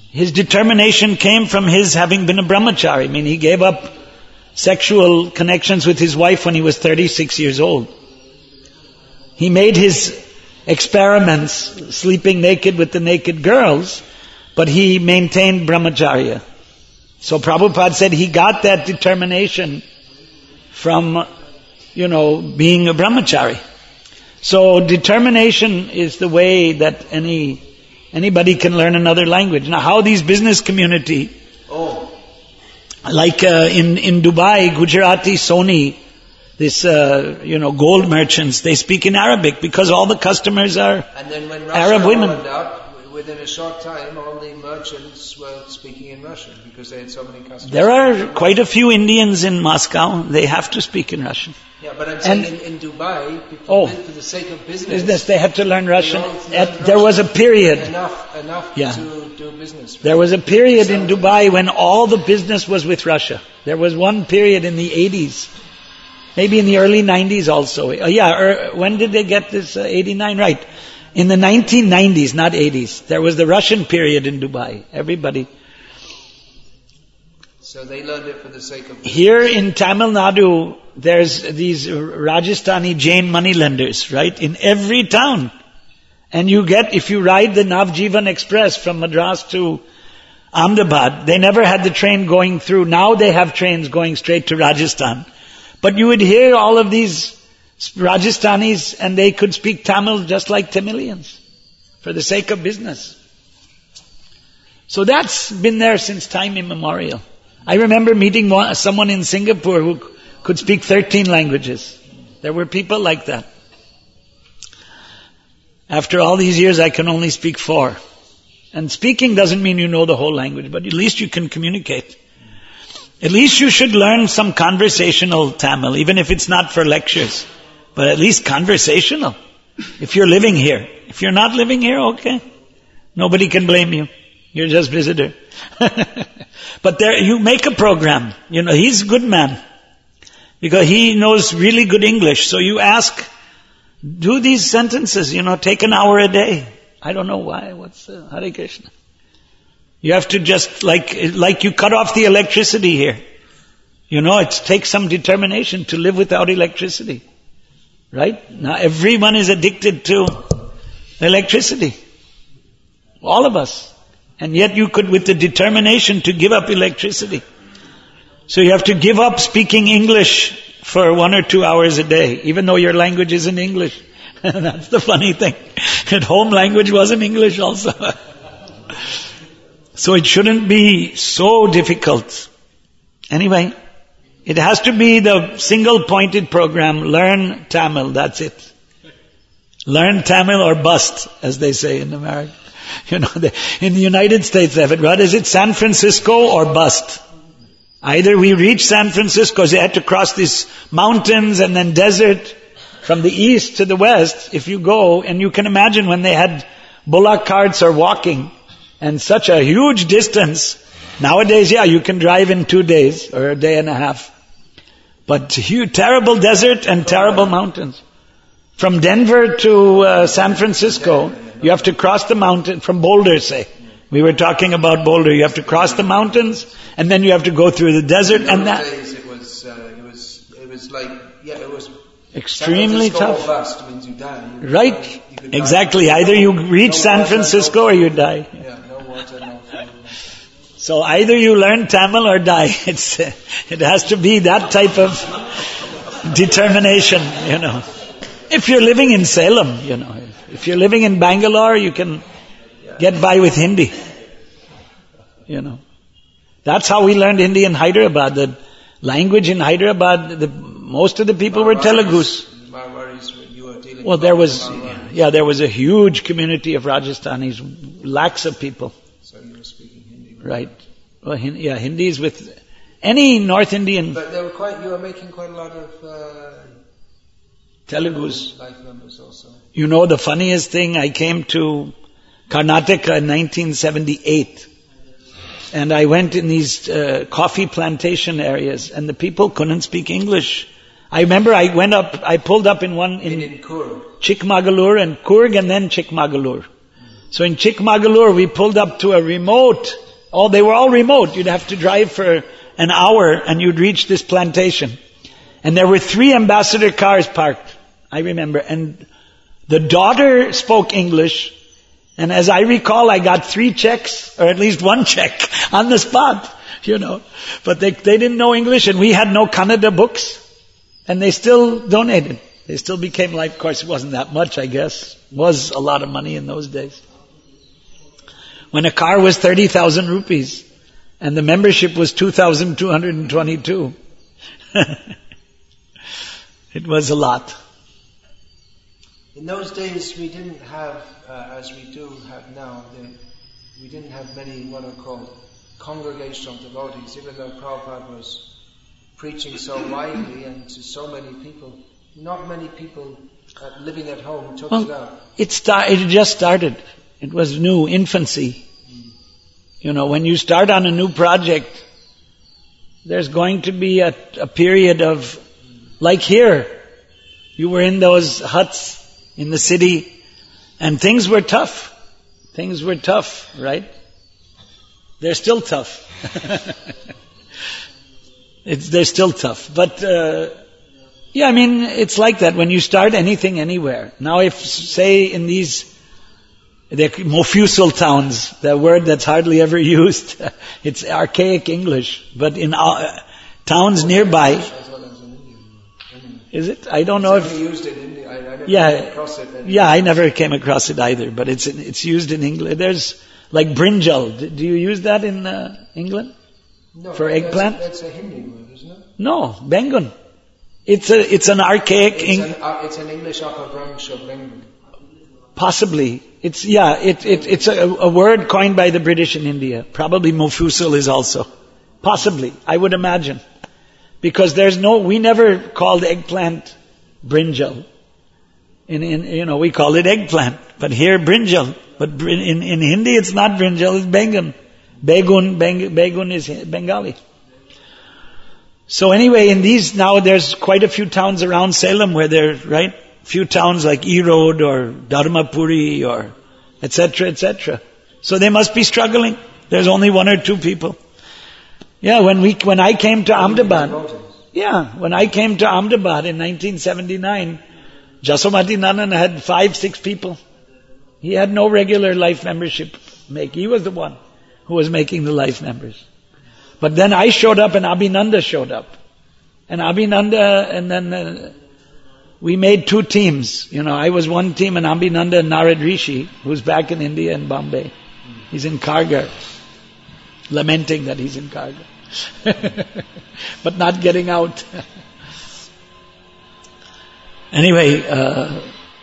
His determination came from his having been a brahmachari. I mean, he gave up sexual connections with his wife when he was thirty-six years old. He made his experiments sleeping naked with the naked girls, but he maintained brahmacharya. So Prabhupada said he got that determination from, you know, being a brahmachari. So determination is the way that any anybody can learn another language. Now, how these business community, oh, like uh, in in Dubai, Gujarati Sony, this uh, you know gold merchants, they speak in Arabic because all the customers are and then when Russia Arab women. Up, within a short time, all the merchants were speaking in Russian because they had so many customers. There are quite a few Indians in Moscow. They have to speak in Russian. Yeah, but I'm saying And- in, in Dubai, people Oh. for the sake of business, Business, they had to learn Russian. all learn At, there was a Russian. period. enough, enough Yeah. to do business. There was a period in Dubai when all the business was with Russia. There was one period in the eighties, maybe in the early nineties also. Uh, yeah, er, when did they get this? Uh, eighty-nine, right. In the nineteen nineties, not eighties. There was the Russian period in Dubai. Everybody. So they learned it for the sake of business. Here in Tamil Nadu, there's these Rajasthani Jain moneylenders, right? In every town. And you get, if you ride the Navjivan Express from Madras to Ahmedabad, they never had the train going through. Now they have trains going straight to Rajasthan. But you would hear all of these Rajasthanis and they could speak Tamil just like Tamilians for the sake of business. So that's been there since time immemorial. I remember meeting one, someone in Singapore who could speak thirteen languages. There were people like that. After all these years, I can only speak four. And speaking doesn't mean you know the whole language, but at least you can communicate. At least you should learn some conversational Tamil, even if it's not for lectures. But at least conversational. If you're living here. If you're not living here, okay. Nobody can blame you. You're just visitor. But there, you make a program. You know, he's a good man. Because he knows really good English. So you ask, do these sentences, you know, take an hour a day. I don't know why. What's uh, Hare Krishna? You have to just, like, like you cut off the electricity here. You know, it takes some determination to live without electricity. Right? Now everyone is addicted to electricity. All of us. And yet you could, with the determination to give up electricity. So you have to give up speaking English for one or two hours a day, even though your language isn't English. That's the funny thing. At home language wasn't English also. So it shouldn't be so difficult. Anyway, it has to be the single-pointed program. Learn Tamil, that's it. Learn Tamil or bust, as they say in America. You know, they, in the United States they have it. What is it? San Francisco or bust. Either we reach San Francisco, because they had to cross these mountains and then desert from the east to the west. If you go, and you can imagine when they had bullock carts or walking, and such a huge distance. Nowadays, yeah, you can drive in two days or a day and a half. But huge, terrible desert and terrible mountains. From Denver to uh, San Francisco, you have to cross the mountain, from Boulder, say. We were talking about Boulder. You have to cross the mountains, and then you have to go through the desert, In and those that days it was, uh, it was, it was like, yeah, it was extremely San Francisco tough. or bust means you die. You, Right? You could die. Exactly. Either you reach No San water, Francisco no or you food. die. Yeah, no water, no food. So either you learn Tamil or die. It's it has to be that type of determination, you know. If you're living in Salem, you know, if you're living in Bangalore, you can get by with Hindi. You know, that's how we learned Hindi in Hyderabad. The language in Hyderabad, the most of the people were Telugus. Marwaris, you were dealing Well, there with was, Marwaris. yeah, there was a huge community of Rajasthanis, lakhs of people. So you were speaking Hindi. Right. Well, Hindi, yeah, Hindi is with any North Indian But they were quite, you were making quite a lot of uh, Telugus. life members also. You know, the funniest thing, I came to Karnataka in nineteen seventy-eight. And I went in these uh, coffee plantation areas, and the people couldn't speak English. I remember I went up, I pulled up in one, in, In, in Kurg. Chikmagalur and Coorg and then Chikmagalur. So in Chikmagalur, we pulled up to a remote, oh, they were all remote. You'd have to drive for an hour and you'd reach this plantation. And there were three ambassador cars parked, I remember. And the daughter spoke English. And as I recall, I got three checks, or at least one check, on the spot, you know. But they, they didn't know English, and we had no Kannada books. And they still donated. They still became life. Of course, it wasn't that much, I guess. It was a lot of money in those days. When a car was thirty thousand rupees, and the membership was two thousand two hundred twenty-two. It was a lot. In those days, we didn't have, uh, as we do have now, the, we didn't have many what are called congregational devotees, even though Prabhupada was preaching so widely and to so many people. Not many people uh, living at home took well, it up. It, start, it just started. It was new, infancy. Mm. You know, when you start on a new project, there's going to be a, a period of, like here, you were in those huts in the city, and things were tough. Things were tough, right? They're still tough. it's, they're still tough. But, uh, yeah, I mean, it's like that when you start anything anywhere. Now if, say, in these, they're Mofussil towns, the word that's hardly ever used, it's archaic English, but in uh, towns nearby, is it? I don't know if... used in India. I, I never yeah, came across it. Yeah, I never came across it either, but it's it's used in England. There's like brinjal. Do you use that in uh, England? No, for eggplant? That's a, that's a Hindi word, isn't it? No, bengun. It's a it's an archaic... It's, Eng- an, uh, it's an English upper branch of bengun. Possibly. It's, yeah, it, it, it's a, a word coined by the British in India. Probably Mofussil is also. Possibly, I would imagine. Because there's no, we never called eggplant brinjal. In, in, you know, we call it eggplant. But here, brinjal. But in, in Hindi, it's not brinjal, it's bengun. Begun, beng, begun is Bengali. So anyway, in these, now there's quite a few towns around Salem where there, right? Few towns like Erode or Dharmapuri or et cetera, et cetera. So they must be struggling. There's only one or two people. Yeah, when we when I came to Ahmedabad, yeah, when I came to Ahmedabad in nineteen seventy-nine, Jasomati Nanan had five, six people. He had no regular life membership make. He was the one who was making the life members. But then I showed up and Abhinanda showed up. And Abhinanda, and then uh, we made two teams. You know, I was one team and Abhinanda and Narad Rishi, who's back in India and Bombay. He's in Kargar. Lamenting that he's in Kargar. But not getting out. Anyway, uh,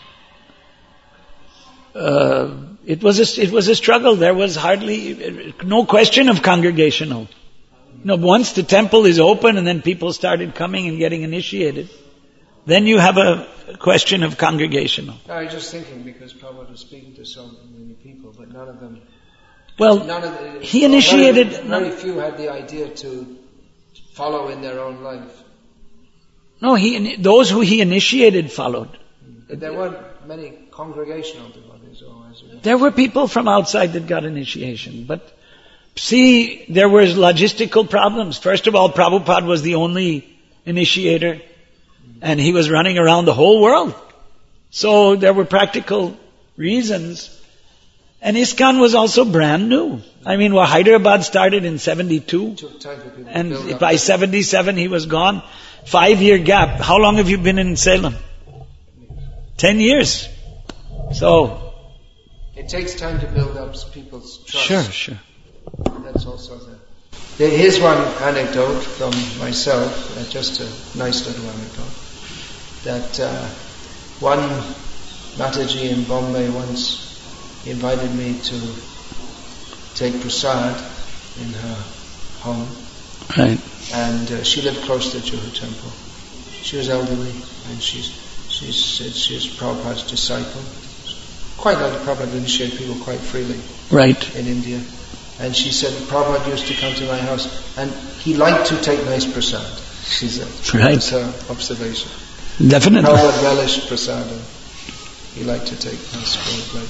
uh, it was a, it was a struggle. There was hardly, no question of congregational. You know, once the temple is open and then people started coming and getting initiated, then you have a question of congregational. I was just thinking because Prabhupada was speaking to so many people, but none of them... Well, none of the, he initiated... Very, very few had the idea to follow in their own life. No, he those who he initiated followed. But there weren't many congregational devotees. Or as well. There were people from outside that got initiation, but see, there were logistical problems. First of all, Prabhupada was the only initiator, and he was running around the whole world. So there were practical reasons. And ISKCON was also brand new. I mean, well, Hyderabad started in seventy-two, and by seventy-seven he was gone. Five-year gap. How long have you been in Salem? Ten years. So... It takes time to build up people's trust. Sure, sure. That's also there. Here's one anecdote from myself, uh, just a nice little anecdote, that uh, one Mataji in Bombay once invited me to take prasad in her home. Right. And uh, she lived close to Juhu Temple. She was elderly, and she's, she said she was Prabhupada's disciple. Quite like Prabhupada initiated people quite freely. Right. In India. And she said Prabhupada used to come to my house, and he liked to take nice prasad, she said. Right. That's her observation. Definitely. Prabhupada relished prasad, and he liked to take nice food like that.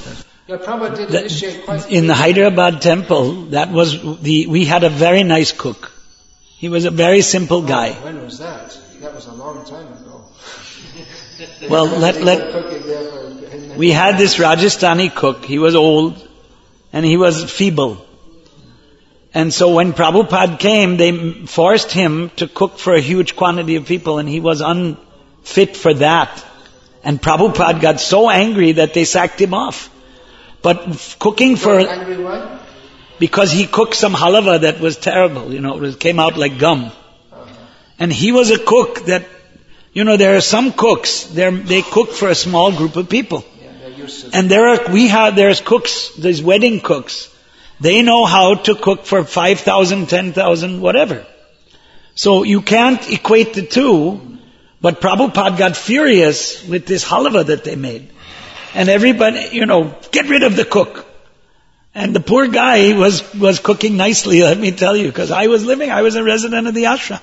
Yeah, Prabhupada did The- initiate quite in the Hyderabad temple, that was the, we had a very nice cook. He was a very simple guy. Oh, when was that? That was a long time ago. Well, let, let, we had this Rajasthani cook. He was old and he was feeble. And so when Prabhupada came, they forced him to cook for a huge quantity of people, and he was unfit for that. And Prabhupada got so angry that they sacked him off. But f- cooking for... Angry why? Because he cooked some halava that was terrible, you know, it was, came out like gum. Uh-huh. And he was a cook that, you know, there are some cooks, they're, they cook for a small group of people. Yeah, they're used to And there are, we have, there's cooks, there's wedding cooks. They know how to cook for five thousand, ten thousand, whatever. So you can't equate the two, but Prabhupada got furious with this halava that they made. And everybody, you know, get rid of the cook. And the poor guy was, was cooking nicely, let me tell you, because I was living, I was a resident of the ashram.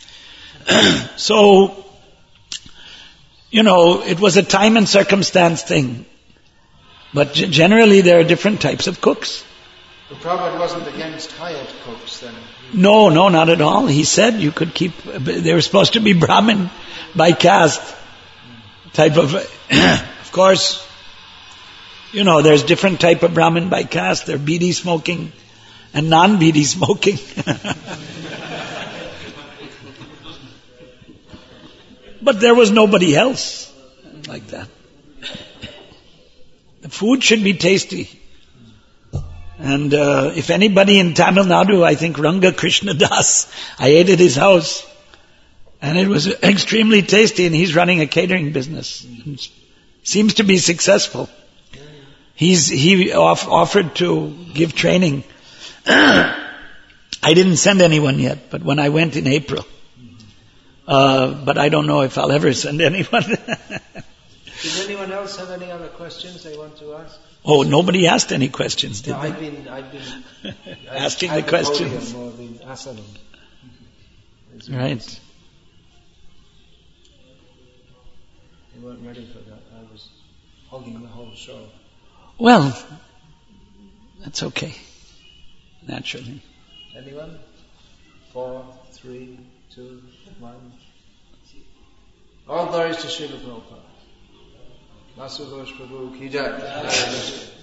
So, you know, it was a time and circumstance thing. But g- generally there are different types of cooks. The Prabhupada wasn't against hired cooks then. No, no, not at all. He said you could keep, they were supposed to be Brahmin by caste type of, of course, you know, there's different type of Brahmin by caste. There are bidi smoking and non-bidi smoking. But there was nobody else like that. The food should be tasty. And uh, if anybody in Tamil Nadu, I think Ranga Krishna Das, I ate at his house, and it was extremely tasty, and he's running a catering business. And seems to be successful. He's he off, offered to give training. I didn't send anyone yet, but when I went in April, uh, but I don't know if I'll ever send anyone. Does anyone else have any other questions they want to ask? Oh, nobody asked any questions, did No, they? I've been, I've been Asking I've the questions. podium or been asking. Right. They weren't ready for that. I was hogging the whole show. Well, that's okay. Naturally. Anyone? Four, three, two, one. All glories to Srila Prabhupada. Vasu Ghosh Prabhu Ki Jai.